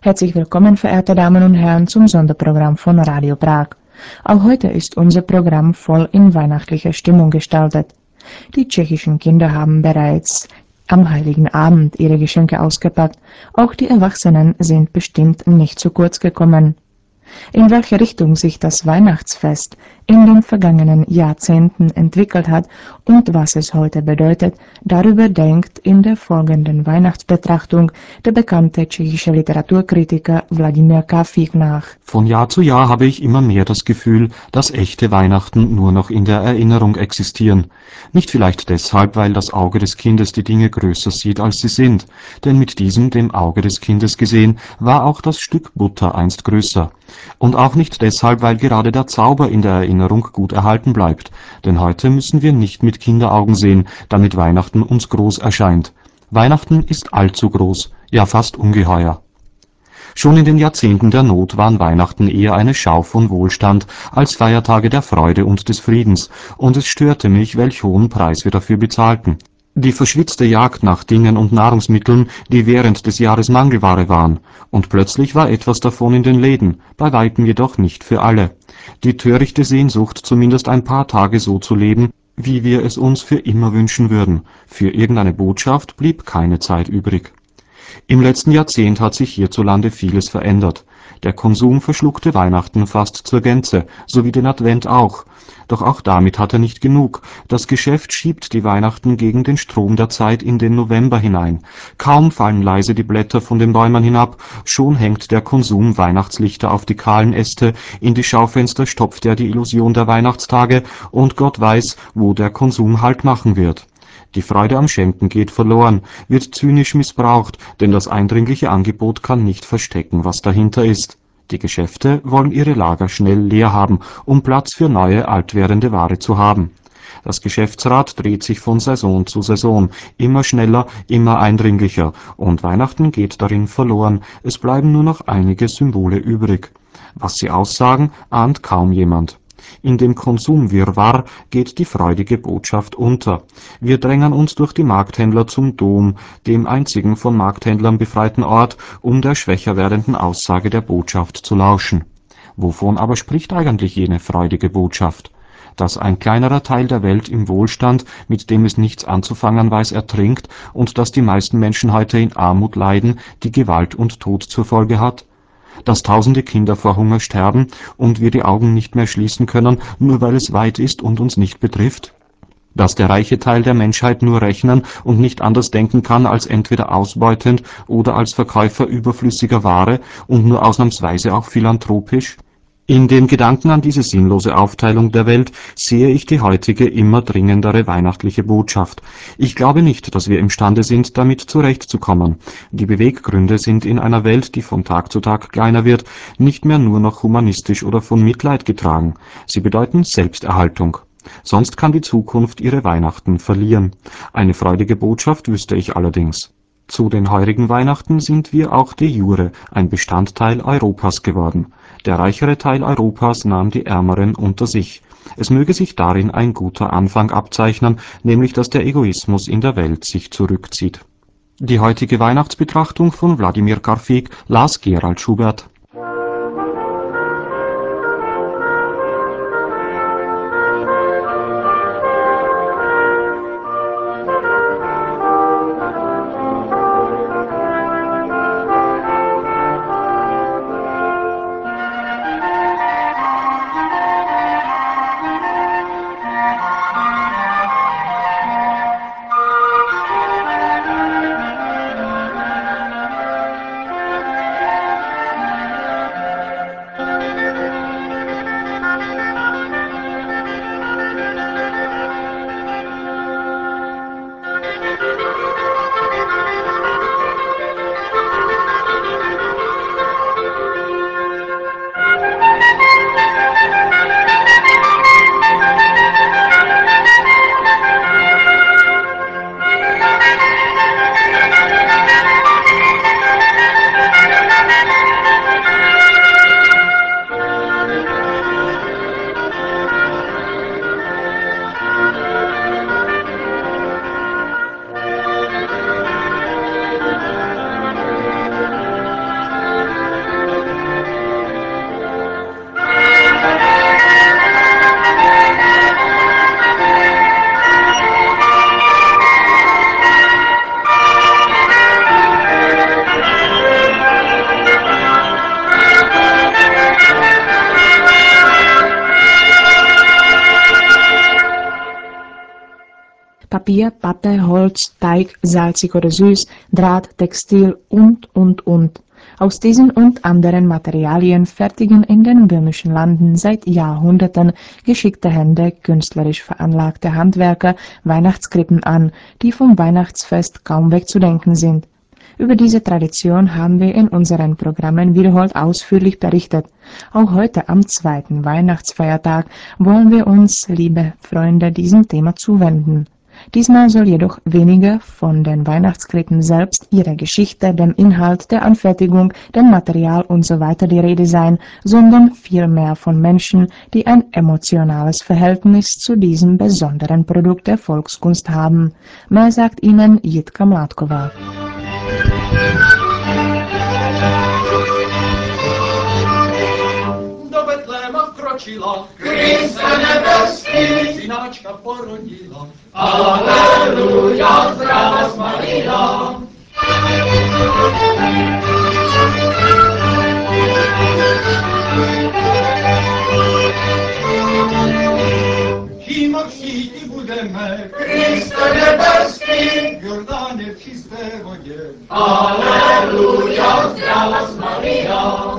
Herzlich willkommen, verehrte Damen und Herren, zum Sonderprogramm von Radio Prag. Auch heute ist unser Programm voll in weihnachtlicher Stimmung gestaltet. Die tschechischen Kinder haben bereits am Heiligen Abend ihre Geschenke ausgepackt. Auch die Erwachsenen sind bestimmt nicht zu kurz gekommen. In welche Richtung sich das Weihnachtsfest in den vergangenen Jahrzehnten entwickelt hat und was es heute bedeutet, darüber denkt in der folgenden Weihnachtsbetrachtung der bekannte tschechische Literaturkritiker Wladimír Karfík nach. Von Jahr zu Jahr habe ich immer mehr das Gefühl, dass echte Weihnachten nur noch in der Erinnerung existieren. Nicht vielleicht deshalb, weil das Auge des Kindes die Dinge größer sieht, als sie sind, denn mit diesem, dem Auge des Kindes gesehen, war auch das Stück Butter einst größer. Und auch nicht deshalb, weil gerade der Zauber in der Erinnerung gut erhalten bleibt, denn heute müssen wir nicht mit Kinderaugen sehen, damit Weihnachten uns groß erscheint. Weihnachten ist allzu groß, ja fast ungeheuer. Schon in den Jahrzehnten der Not waren Weihnachten eher eine Schau von Wohlstand als Feiertage der Freude und des Friedens, und es störte mich, welch hohen Preis wir dafür bezahlten. Die verschwitzte Jagd nach Dingen und Nahrungsmitteln, die während des Jahres Mangelware waren, und plötzlich war etwas davon in den Läden, bei weitem jedoch nicht für alle. Die törichte Sehnsucht, zumindest ein paar Tage so zu leben, wie wir es uns für immer wünschen würden. Für irgendeine Botschaft blieb keine Zeit übrig. Im letzten Jahrzehnt hat sich hierzulande vieles verändert. Der Konsum verschluckte Weihnachten fast zur Gänze, so wie den Advent auch. Doch auch damit hat er nicht genug. Das Geschäft schiebt die Weihnachten gegen den Strom der Zeit in den November hinein. Kaum fallen leise die Blätter von den Bäumen hinab, schon hängt der Konsum Weihnachtslichter auf die kahlen Äste, in die Schaufenster stopft er die Illusion der Weihnachtstage, und Gott weiß, wo der Konsum Halt machen wird. Die Freude am Schenken geht verloren, wird zynisch missbraucht, denn das eindringliche Angebot kann nicht verstecken, was dahinter ist. Die Geschäfte wollen ihre Lager schnell leer haben, um Platz für neue, altwährende Ware zu haben. Das Geschäftsrad dreht sich von Saison zu Saison, immer schneller, immer eindringlicher, und Weihnachten geht darin verloren, es bleiben nur noch einige Symbole übrig. Was sie aussagen, ahnt kaum jemand. In dem Konsumwirrwarr geht die freudige Botschaft unter. Wir drängen uns durch die Markthändler zum Dom, dem einzigen von Markthändlern befreiten Ort, um der schwächer werdenden Aussage der Botschaft zu lauschen. Wovon aber spricht eigentlich jene freudige Botschaft? Dass ein kleinerer Teil der Welt im Wohlstand, mit dem es nichts anzufangen weiß, ertrinkt, und dass die meisten Menschen heute in Armut leiden, die Gewalt und Tod zur Folge hat? Dass tausende Kinder vor Hunger sterben und wir die Augen nicht mehr schließen können, nur weil es weit ist und uns nicht betrifft? Dass der reiche Teil der Menschheit nur rechnen und nicht anders denken kann als entweder ausbeutend oder als Verkäufer überflüssiger Ware und nur ausnahmsweise auch philanthropisch? In dem Gedanken an diese sinnlose Aufteilung der Welt sehe ich die heutige immer dringendere weihnachtliche Botschaft. Ich glaube nicht, dass wir imstande sind, damit zurechtzukommen. Die Beweggründe sind in einer Welt, die von Tag zu Tag kleiner wird, nicht mehr nur noch humanistisch oder von Mitleid getragen. Sie bedeuten Selbsterhaltung. Sonst kann die Zukunft ihre Weihnachten verlieren. Eine freudige Botschaft wüsste ich allerdings. Zu den heurigen Weihnachten sind wir auch de jure ein Bestandteil Europas geworden. Der reichere Teil Europas nahm die Ärmeren unter sich. Es möge sich darin ein guter Anfang abzeichnen, nämlich dass der Egoismus in der Welt sich zurückzieht. Die heutige Weihnachtsbetrachtung von Wladimír Karfík las Gerald Schubert. Papier, Pappe, Holz, Teig, salzig oder süß, Draht, Textil und. Aus diesen und anderen Materialien fertigen in den böhmischen Landen seit Jahrhunderten geschickte Hände, künstlerisch veranlagte Handwerker Weihnachtskrippen an, die vom Weihnachtsfest kaum wegzudenken sind. Über diese Tradition haben wir in unseren Programmen wiederholt ausführlich berichtet. Auch heute am zweiten Weihnachtsfeiertag wollen wir uns, liebe Freunde, diesem Thema zuwenden. Diesmal soll jedoch weniger von den Weihnachtskrippen selbst, ihrer Geschichte, dem Inhalt, der Anfertigung, dem Material usw. die Rede sein, sondern vielmehr von Menschen, die ein emotionales Verhältnis zu diesem besonderen Produkt der Volkskunst haben. Mehr sagt Ihnen Jitka Mládková. Do Betléma vkročila, Kriste nebeský, synáčka porodila. Aleluja, zdravá Maria. Kým křtít budeme, Kriste nebeský, v Jordáně v čisté vodě. Aleluja, zdravá Maria.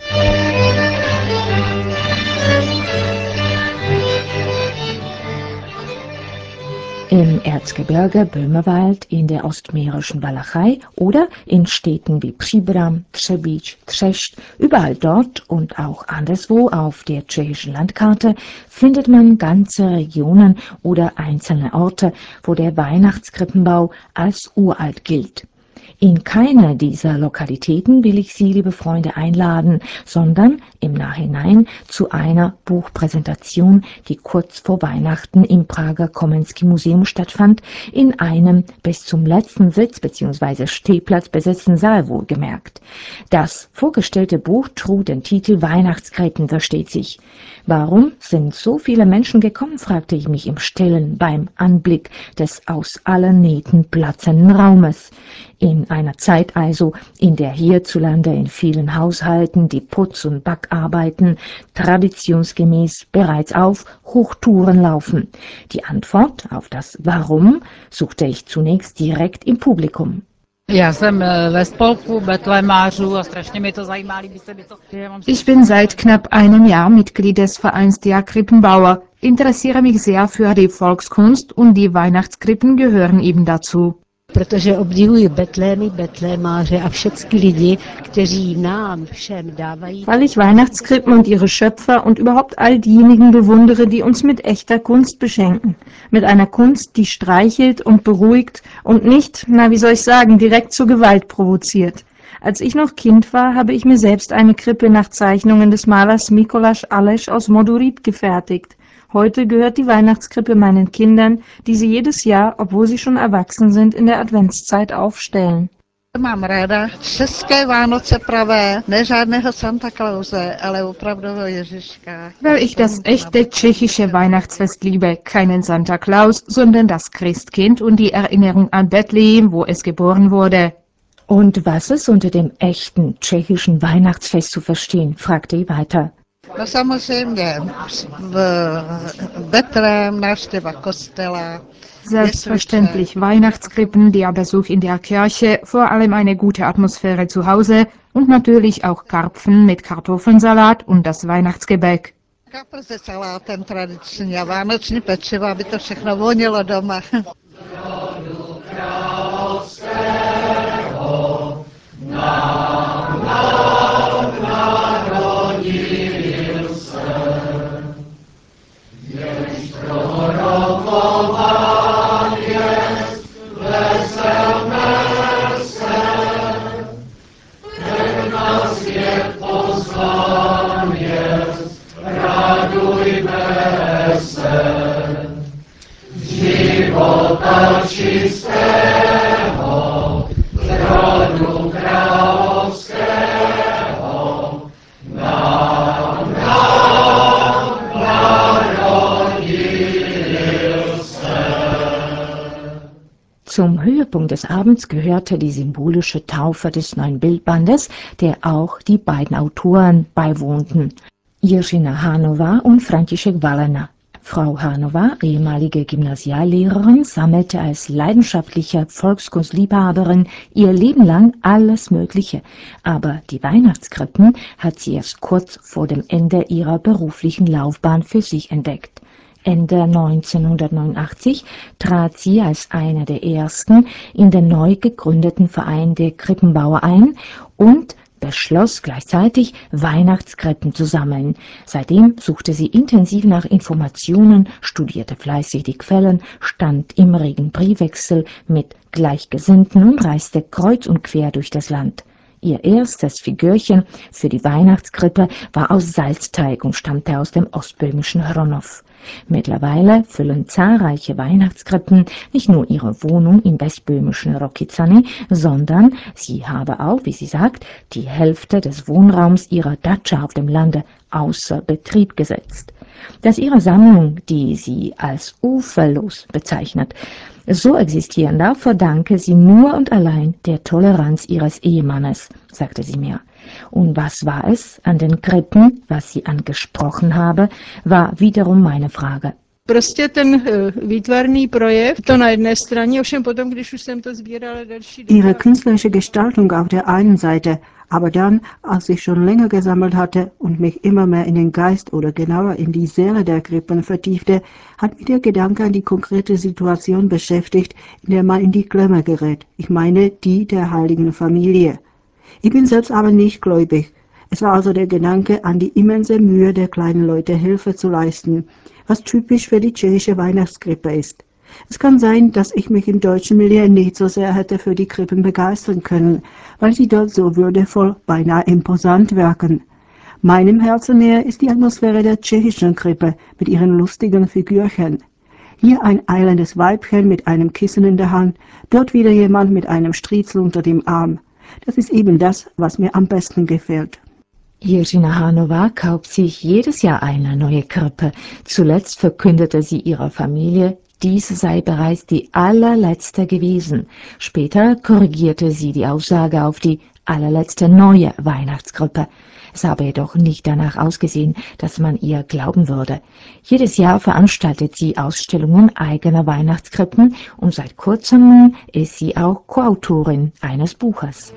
Im Erzgebirge Böhmerwald, in der ostmährischen Walachei oder in Städten wie Příbram, Třebíč, Třešť, überall dort und auch anderswo auf der tschechischen Landkarte findet man ganze Regionen oder einzelne Orte, wo der Weihnachtskrippenbau als uralt gilt. In keiner dieser Lokalitäten will ich Sie, liebe Freunde, einladen, sondern im Nachhinein zu einer Buchpräsentation, die kurz vor Weihnachten im Prager Komenský-Museum stattfand, in einem bis zum letzten Sitz bzw. Stehplatz besetzten Saal wohlgemerkt. Das vorgestellte Buch trug den Titel Weihnachtskrippen, versteht sich. Warum sind so viele Menschen gekommen, fragte ich mich im Stillen beim Anblick des aus allen Nähten platzenden Raumes. In einer Zeit also, in der hierzulande in vielen Haushalten die Putz- und Backarbeiten traditionsgemäß bereits auf Hochtouren laufen. Die Antwort auf das Warum suchte ich zunächst direkt im Publikum. Já jsem ve spolku betlémářů a strašně mě to zajímá, líbí se mi to. Ich bin seit knapp einem Jahr Mitglied des Vereins der Krippenbauer, interessiere mich sehr für die Volkskunst und die Weihnachtskrippen gehören eben dazu. Protože obdivuji betlémy, betlémáře a všechny lidi, kteří nám všem dávají. Weil ich Weihnachtskrippen und ihre Schöpfer und überhaupt all diejenigen bewundere, die uns mit echter Kunst beschenken. Mit einer Kunst, die streichelt und beruhigt und nicht, wie soll ich sagen, direkt zur Gewalt provoziert. Als ich noch Kind war, habe ich mir selbst eine Krippe nach Zeichnungen des Malers Mikoláš Aleš aus Modurit gefertigt. Heute gehört die Weihnachtskrippe meinen Kindern, die sie jedes Jahr, obwohl sie schon erwachsen sind, in der Adventszeit aufstellen. Mám ráda české Vánoce pravé, ne žádného Santa Klause, ale opravdového Ježiška. Weil ich das echte tschechische Weihnachtsfest liebe, keinen Santa Claus, sondern das Christkind und die Erinnerung an Bethlehem, wo es geboren wurde. Und was ist unter dem echten tschechischen Weihnachtsfest zu verstehen, fragte ich weiter. No samozřejmě, v Betlém, návštěva kostela. Selbstverständlich Weihnachtskrippen, der Besuch in der Kirche, vor allem eine gute Atmosphäre zu Hause und natürlich auch Karpfen mit Kartoffelsalat und das Weihnachtsgebäck. Kapr se salátem tradiční a vánoční pečivo, aby to všechno vonilo doma. Zum Höhepunkt des Abends gehörte die symbolische Taufe des neuen Bildbandes, der auch die beiden Autoren beiwohnten, Jiřina Hánová und František Valena. Frau Hanova, ehemalige Gymnasiallehrerin, sammelte als leidenschaftliche Volkskunstliebhaberin ihr Leben lang alles Mögliche, aber die Weihnachtskrippen hat sie erst kurz vor dem Ende ihrer beruflichen Laufbahn für sich entdeckt. Ende 1989 trat sie als eine der ersten in den neu gegründeten Verein der Krippenbauer ein und beschloss gleichzeitig, Weihnachtskrippen zu sammeln. Seitdem suchte sie intensiv nach Informationen, studierte fleißig die Quellen, stand im regen Briefwechsel mit Gleichgesinnten und reiste kreuz und quer durch das Land. Ihr erstes Figürchen für die Weihnachtskrippe war aus Salzteig und stammte aus dem ostböhmischen Hronow. Mittlerweile füllen zahlreiche Weihnachtskrippen nicht nur ihre Wohnung im westböhmischen Rokycany, sondern sie habe auch, wie sie sagt, die Hälfte des Wohnraums ihrer Datscha auf dem Lande außer Betrieb gesetzt. Dass ihre Sammlung, die sie als uferlos bezeichnet, so existieren darf, verdanke sie nur und allein der Toleranz ihres Ehemannes, sagte sie mir. Und was war es an den Krippen, was sie angesprochen habe, war wiederum meine Frage. Prostě ten výtvarný projev, to na jedné straně, ovšem potom, když už jsem to sbírala další dobu. Ihre künstlerische Gestaltung auf der einen Seite, aber dann, als ich schon länger gesammelt hatte und mich immer mehr in den Geist oder genauer in die Seele der Krippen vertiefte, hat mich der Gedanke an die konkrete Situation beschäftigt, in der man in die Klemme gerät. Ich meine, die der Heiligen Familie. Ich bin selbst aber nicht gläubig. Es war also der Gedanke an die immense Mühe der kleinen Leute, Hilfe zu leisten, was typisch für die tschechische Weihnachtskrippe ist. Es kann sein, dass ich mich im deutschen Milieu nicht so sehr hätte für die Krippen begeistern können, weil sie dort so würdevoll, beinahe imposant wirken. Meinem Herzen näher ist die Atmosphäre der tschechischen Krippe mit ihren lustigen Figürchen. Hier ein eilendes Weibchen mit einem Kissen in der Hand, dort wieder jemand mit einem Striezel unter dem Arm. Das ist eben das, was mir am besten gefällt. Jiřina Hanova kauft sich jedes Jahr eine neue Krippe. Zuletzt verkündete sie ihrer Familie, dies sei bereits die allerletzte gewesen. Später korrigierte sie die Aussage auf die allerletzte neue Weihnachtskrippe. Es habe jedoch nicht danach ausgesehen, dass man ihr glauben würde. Jedes Jahr veranstaltet sie Ausstellungen eigener Weihnachtskrippen und seit kurzem ist sie auch Koautorin eines Buches.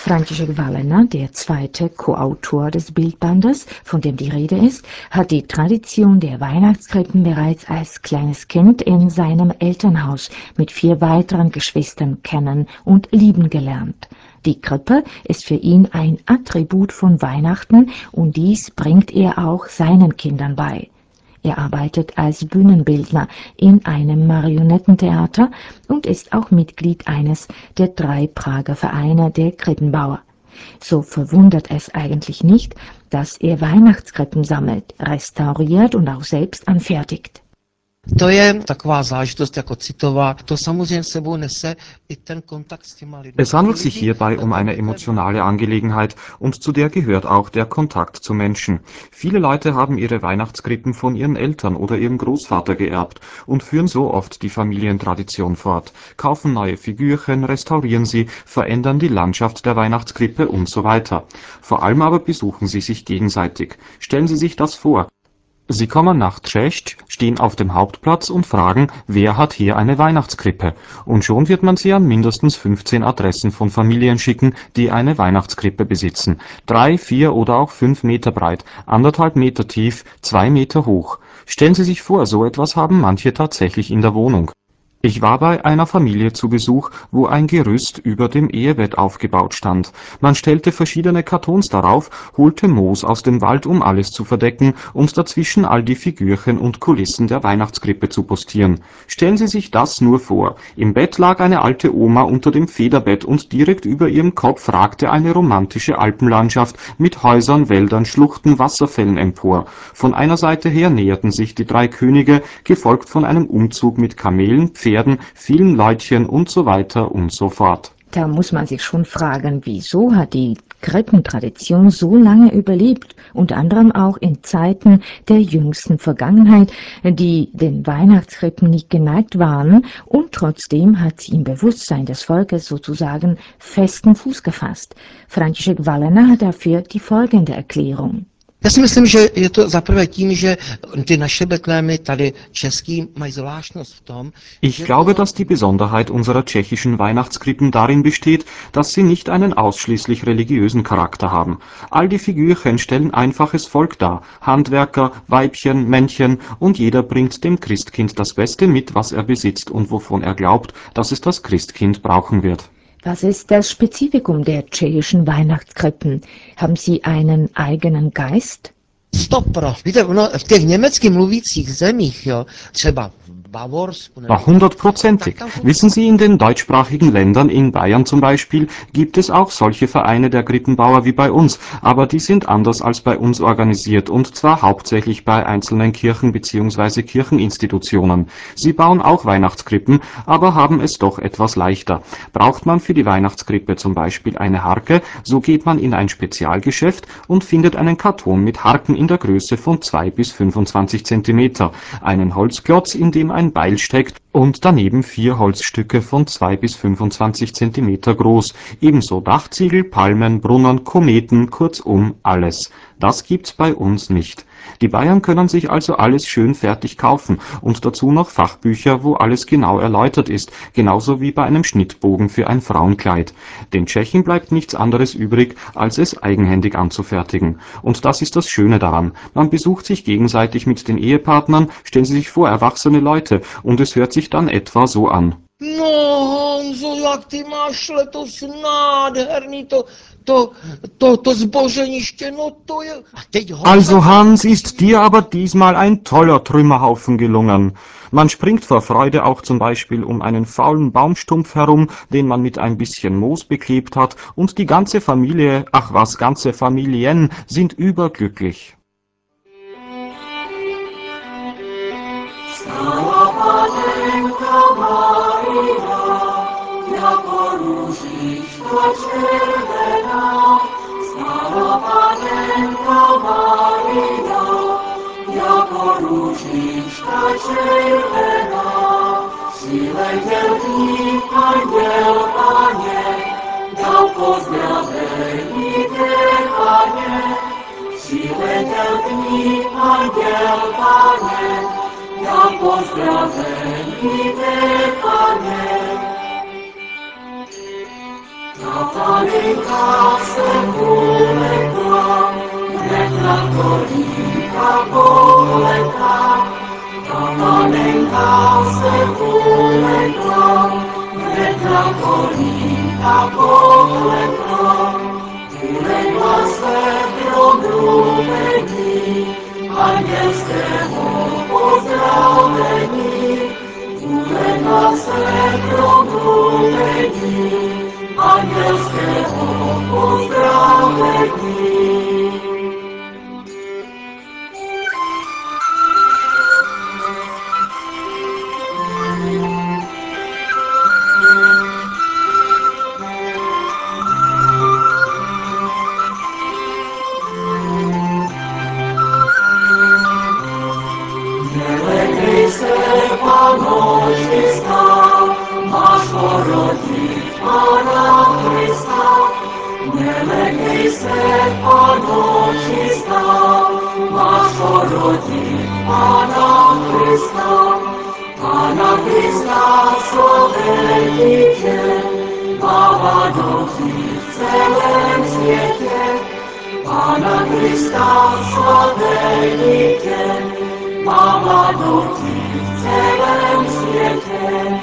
František Vallena, der zweite Co-Autor des Bildbandes, von dem die Rede ist, hat die Tradition der Weihnachtskrippen bereits als kleines Kind in seinem Elternhaus mit 4 weiteren Geschwistern kennen und lieben gelernt. Die Krippe ist für ihn ein Attribut von Weihnachten und dies bringt er auch seinen Kindern bei. Er arbeitet als Bühnenbildner in einem Marionettentheater und ist auch Mitglied eines der 3 Prager Vereine der Krippenbauer. So verwundert es eigentlich nicht, dass er Weihnachtskrippen sammelt, restauriert und auch selbst anfertigt. To je taková záležitost jako citová. To samozřejmě sebou nese i ten kontakt s těma lidmi. Es handelt sich hierbei um eine emotionale Angelegenheit und zu der gehört auch der Kontakt zu Menschen. Viele Leute haben ihre Weihnachtskrippen von ihren Eltern oder ihrem Großvater geerbt und führen so oft die Familientradition fort, kaufen neue Figürchen, restaurieren sie, verändern die Landschaft der Weihnachtskrippe und so weiter. Vor allem aber besuchen sie sich gegenseitig. Stellen Sie sich das vor. Sie kommen nach Třešť, stehen auf dem Hauptplatz und fragen, wer hat hier eine Weihnachtskrippe? Und schon wird man sie an mindestens 15 Adressen von Familien schicken, die eine Weihnachtskrippe besitzen. 3, 4 oder auch 5 Meter breit, 1,5 Meter tief, 2 Meter hoch. Stellen Sie sich vor, so etwas haben manche tatsächlich in der Wohnung. Ich war bei einer Familie zu Besuch, wo ein Gerüst über dem Ehebett aufgebaut stand. Man stellte verschiedene Kartons darauf, holte Moos aus dem Wald, um alles zu verdecken und dazwischen all die Figürchen und Kulissen der Weihnachtskrippe zu postieren. Stellen Sie sich das nur vor. Im Bett lag eine alte Oma unter dem Federbett und direkt über ihrem Kopf ragte eine romantische Alpenlandschaft mit Häusern, Wäldern, Schluchten, Wasserfällen empor. Von einer Seite her näherten sich die 3 Könige, gefolgt von einem Umzug mit Kamelen, Pferden, vielen Leutchen und so weiter und so fort. Da muss man sich schon fragen, wieso hat die Krippentradition so lange überlebt, unter anderem auch in Zeiten der jüngsten Vergangenheit, die den Weihnachtskrippen nicht geneigt waren, und trotzdem hat sie im Bewusstsein des Volkes sozusagen festen Fuß gefasst. František Vallena hat dafür die folgende Erklärung. Já si myslím, že je to zaprvé tím, že ty naše Betlémy tady český mají zvláštnost v tom. Ich glaube, dass die Besonderheit unserer tschechischen Weihnachtskrippen darin besteht, dass sie nicht einen ausschließlich religiösen Charakter haben. All die Figürchen stellen einfaches Volk dar, Handwerker, Weibchen, Männchen, und jeder bringt dem Christkind das Beste mit, was er besitzt und wovon er glaubt, dass es das Christkind brauchen wird. Was ist das Spezifikum der tschechischen Weihnachtskrippen? Haben sie einen eigenen Geist? Stopro. Víte, v těch německy mluvících zemích, jo, třeba v Bavorsku... 100%ig. Wissen Sie, in den deutschsprachigen Ländern, in Bayern zum Beispiel, gibt es auch solche Vereine der Krippenbauer wie bei uns, aber die sind anders als bei uns organisiert, und zwar hauptsächlich bei einzelnen Kirchen bzw. Kircheninstitutionen. Sie bauen auch Weihnachtskrippen, aber haben es doch etwas leichter. Braucht man für die Weihnachtskrippe zum Beispiel eine Harke, so geht man in ein Spezialgeschäft und findet einen Karton mit Harken in der Größe von 2 bis 25 cm, einen Holzklotz, in dem ein Beil steckt, und daneben 4 Holzstücke von 2 bis 25 cm groß, ebenso Dachziegel, Palmen, Brunnen, Kometen, kurzum alles. Das gibt's bei uns nicht. Die Bayern können sich also alles schön fertig kaufen und dazu noch Fachbücher, wo alles genau erläutert ist, genauso wie bei einem Schnittbogen für ein Frauenkleid. Den Tschechen bleibt nichts anderes übrig, als es eigenhändig anzufertigen. Und das ist das Schöne daran. Man besucht sich gegenseitig mit den Ehepartnern, stellen Sie sich vor, erwachsene Leute, und es hört sich dann etwa so an. No, Honzo, jak ty máš letos nádherný to zboženiště, no to je... Also Hans, ist dir aber diesmal ein toller Trümmerhaufen gelungen. Man springt vor Freude auch zum Beispiel um einen faulen Baumstumpf herum, den man mit ein bisschen Moos beklebt hat, und die ganze Familie, ach was, ganze Familien, sind überglücklich. Panenka se poleká, melankolika poleká. Panenka se poleká, melankolika poleká. Uległa se probrumení, angielského pozdravení. Uległa se probrumení, angielského pozdravení. Nelekej se, Panočista, máš porodit Pana Krista. Nelekej se, Panočista, máš porodit Pana Krista. Pana Krista, slové dítě, má dobří v celém světě. Pana Krista, slové dítě, má dobří v celém světě.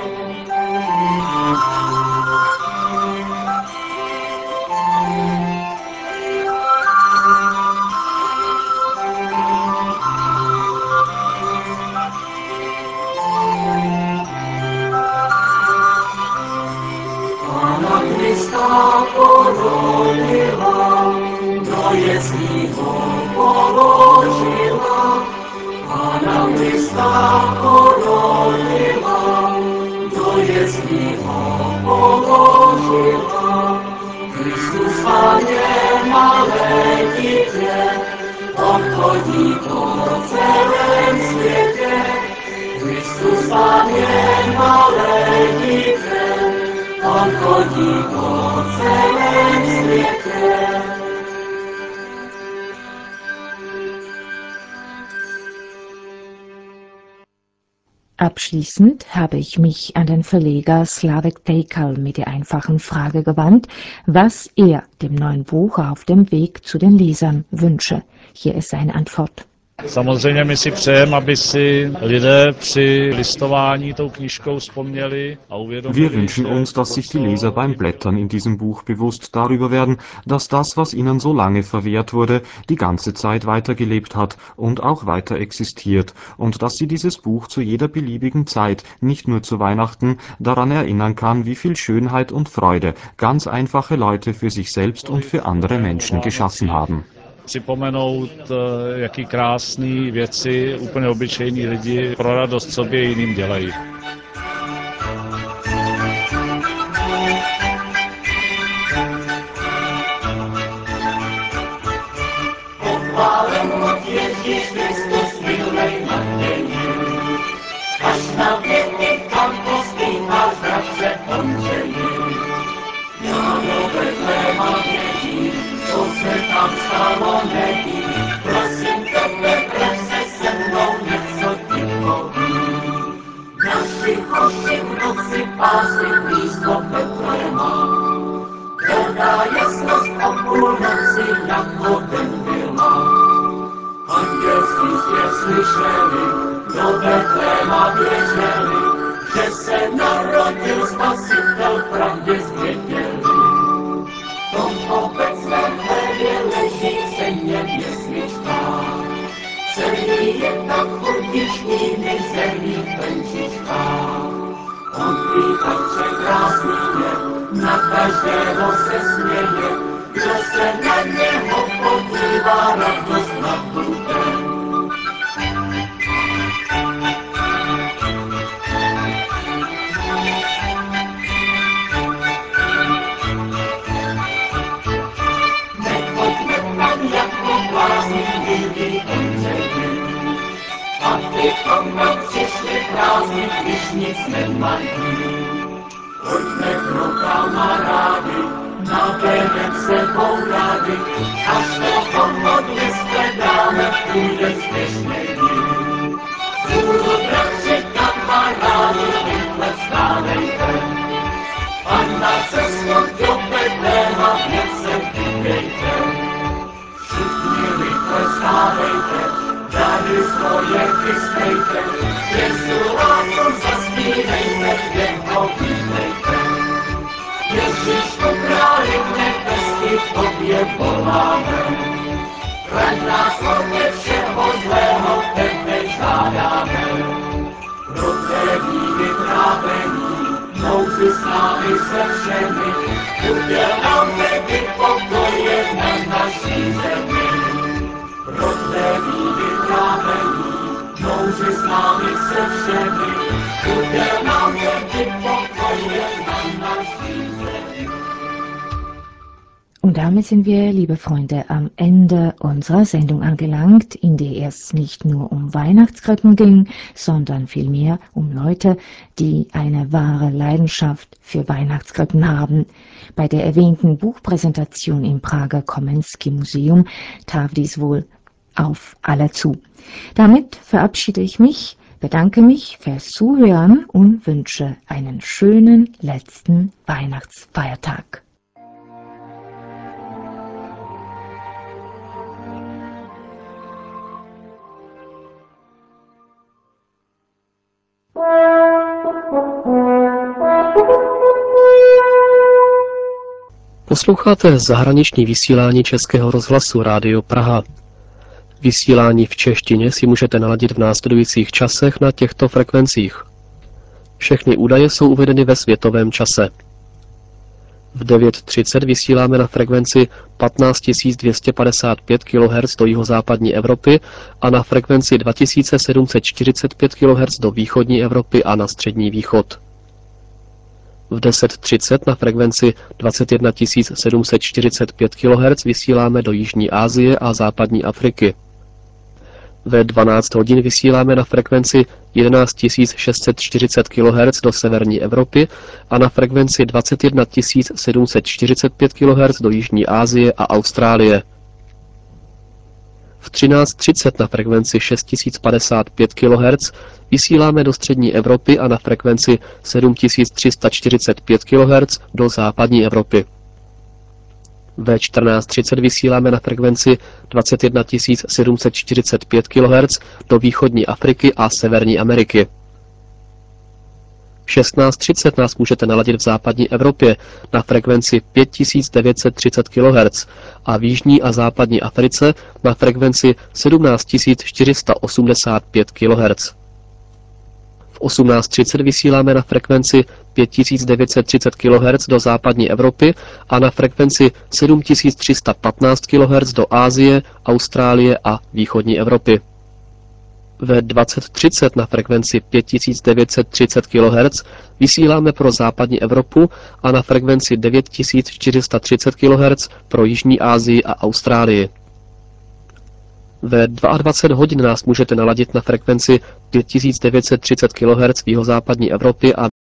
Pana Krista porodila, do jeslího položila. Pana Krista porodila, do jeslího položila. Kristus Pán je malé dítě, on chodí po celém světě. Kristus Pán je malé dítě, on chodí po celém světě. Abschließend habe ich mich an den Verleger Slavek Teikal mit der einfachen Frage gewandt, was er dem neuen Buch auf dem Weg zu den Lesern wünsche. Hier ist seine Antwort. Samozřejmě my si přejeme, aby si lidé při listování tou knížkou vzpomněli a uvědomili. Wir wünschen uns, dass sich die Leser beim Blättern in diesem Buch bewusst darüber werden, dass das, was ihnen so lange verwehrt wurde, die ganze Zeit weitergelebt hat und auch weiter existiert und dass sie dieses Buch zu jeder beliebigen Zeit, nicht nur zu Weihnachten, daran erinnern kann, wie viel Schönheit und Freude ganz einfache Leute für sich selbst und für andere Menschen geschaffen haben. Připomenout, jaký krásný věci úplně obyčejní lidi pro radost sobě jiným dělají. Pochválen od Ježíš Kristus, milej naději. Až na věky tam pospícháš, bratře, Ondřeji. Jáno Betléma vědí, co se tam stalo, neví. Prosím tebe, bratře, se mnou něco ti povím. Naši hoši v noci pásli blízko Betléma. Hledá jasnost o půlnoci, jako den byla. Andělský zpěv slyšeli, do Betléma běželi, že se narodil Spasitel, pravdě zvěděli. V tom obecném chlebě leží v ceně měslička, celý je tak chutičnými zemí penčička. On prý tak překrásný je, na každého se směje, kdo se na něho podívá, radost nabude. Nechoďme tam jako blázni, milí Ondřeji, abychom nám přišli prázdnit, když nic nemají. Pojďme pro kamarády, naberem sebou rády, až toho modlistve dáme, půjde směšněji. Budu bratři kamarádi, rychle vstávejte, a na cestu do Betléma námi se všemi, uděl nám tedy pokoje na naší zemi. Rozdělí vytrávení, nouži s námi se všemi, uděl nám tedy pokoje na naší zemi. Und damit sind wir, liebe Freunde, am Ende unserer Sendung angelangt, in der es nicht nur um Weihnachtskrippen ging, sondern vielmehr um Leute, die eine wahre Leidenschaft für Weihnachtskrippen haben. Bei der erwähnten Buchpräsentation im Prager Komensky-Museum traf dies wohl auf alle zu. Damit verabschiede ich mich, bedanke mich fürs Zuhören und wünsche einen schönen letzten Weihnachtsfeiertag. Posloucháte zahraniční vysílání Českého rozhlasu Rádio Praha. Vysílání v češtině si můžete naladit v následujících časech na těchto frekvencích. Všechny údaje jsou uvedeny ve světovém čase. V 9:30 vysíláme na frekvenci 15 255 kHz do jihozápadní Evropy a na frekvenci 2745 kHz do východní Evropy a na střední východ. V 10:30 na frekvenci 21 745 kHz vysíláme do Jižní Asie a západní Afriky. Ve 12 hodin vysíláme na frekvenci 11 640 kHz do severní Evropy a na frekvenci 21 745 kHz do Jižní Asie a Austrálie. V 13:30 na frekvenci 6055 kHz vysíláme do střední Evropy a na frekvenci 7345 kHz do západní Evropy. Ve 14:30 vysíláme na frekvenci 21 745 kHz do východní Afriky a Severní Ameriky. V 16:30 nás můžete naladit v západní Evropě na frekvenci 5930 kHz a v jižní a západní Africe na frekvenci 17 485 kHz. V 18:30 vysíláme na frekvenci 5930 kHz do západní Evropy a na frekvenci 7315 kHz do Asie, Austrálie a východní Evropy. Ve 20:30 na frekvenci 5930 kHz vysíláme pro západní Evropu a na frekvenci 9430 kHz pro Jižní Asii a Austrálii. Ve 22 hodin nás můžete naladit na frekvenci 5930 kHz v jihozápadní Evropě a